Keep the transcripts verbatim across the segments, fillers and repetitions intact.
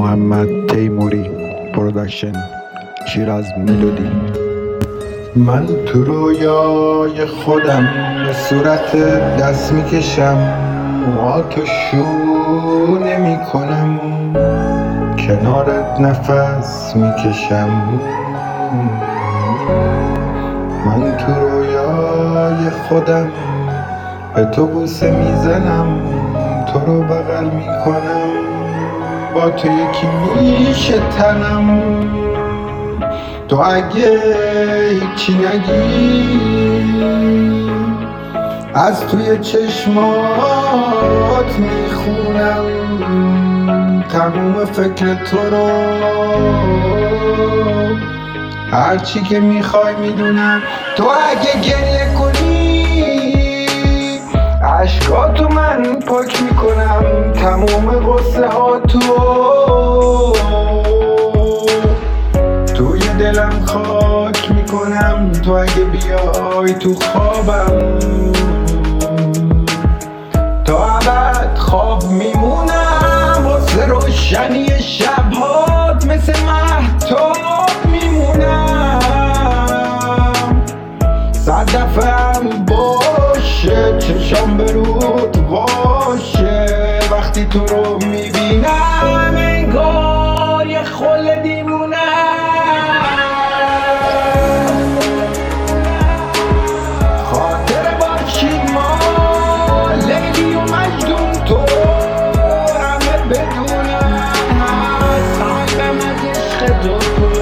محمد تیموری پروداکشن، شیراز ملودی. من تو رویای خودم به صورت دست میکشم، موهاتو شو نمی کنم، کنارت نفس میکشم. من تو رویای خودم به تو بوسه میزنم، تو رو بغل میکنم، با تو یکی میشه تنم. تو اگه هیچی نگی از توی چشمات میخونم تموم فکر تو رو، هرچی که میخوای میدونم. تو اگه گریه کنی عشقاتو من پاک میکنم، تموم غصه ها تو توی دلم خاک میکنم. تو اگه بیای تو خوابم تا ابد خواب میمونم، واسه روشنی شبهات مثل مهتاب میمونم. صد دفعه باشه چشام به رود باشه، وقتی تو رو میبینم انگار یه خل دیوونم. خاطر باشیم ما لیلی و مجنون، تو همه بدونم قلبم از عشق تو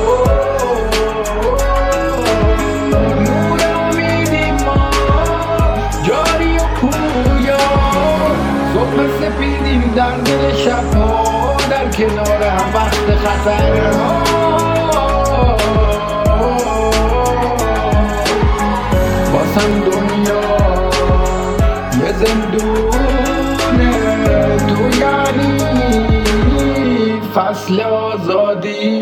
نور امیدی ما جاری و پویا، صبح سپیدیم در دل شبها در کنار هم وقت خطرها. باسم دنیا یه زندونه، تو یعنی فصل آزادی،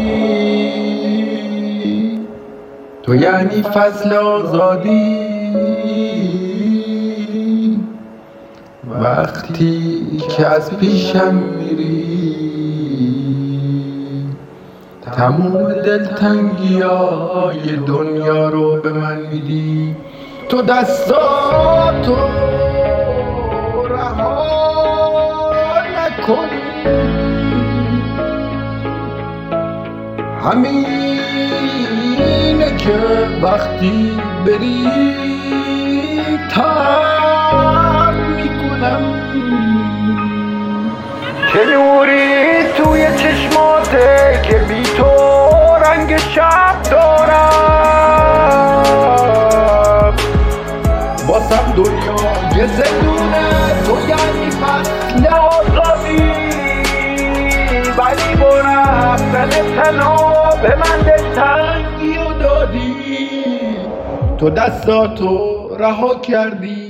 تو یعنی فصل آزادی. وقتی که از پیشم میری تموم دلتنگیای دنیا رو به من میدی. تو دستاتو رها نکنی، همینه که وقتی بری ترک میکنم که نوری توی چشماته که بی تو رنگ شب دارم. باسم دنیا یه زندونه، تو یعنی فصل آزادی، ولی با رفتن تنها به من دلتنگی و دادی. تو دستاتو رها کردی